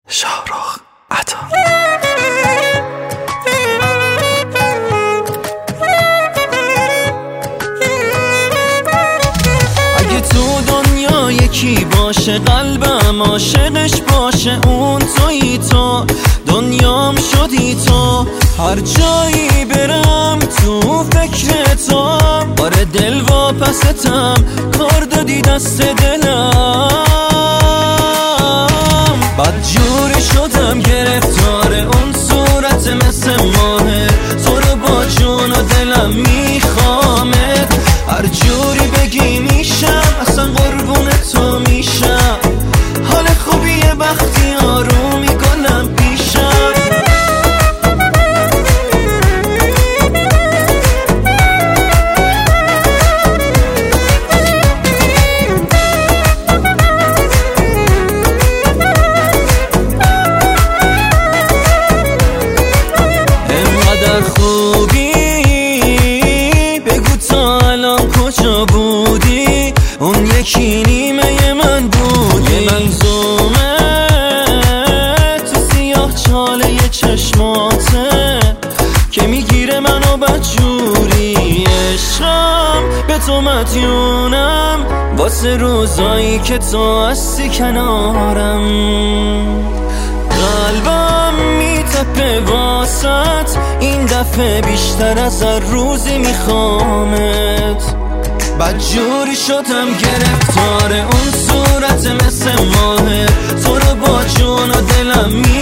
شاهرخ عطا. اگه تو دنیا یکی باشه قلبم عاشقش باشه، اون تویی تو، دنیام شدی تو، هر جایی برم تو فکر تو. آره دل واپستم، کار دادی دست دلم، بدجوری شدم گرفتار اون صورت مثل ماه. تو رو با جون و دلم میخوامت، هر جوری بگی میشم، اصلا قربون تو میشم. حال خوبیه وقتی آرومی گلم پیشم. انقدر خوبی بگو تا الان کجا بودی؟ اون یکی نیمه من بود، یه منظومه تو سیاه چاله چشماته که میگیره منو بدجوری. عشقم به تو مدیونم، واسه روزایی که تو هستی کنارم. قلبم میتپه واسط این دفعه بیشتر از هر روزی میخوامت. بدجوری شدم گرفتار اون صورت مثل ماه. تو رو با جون و دلم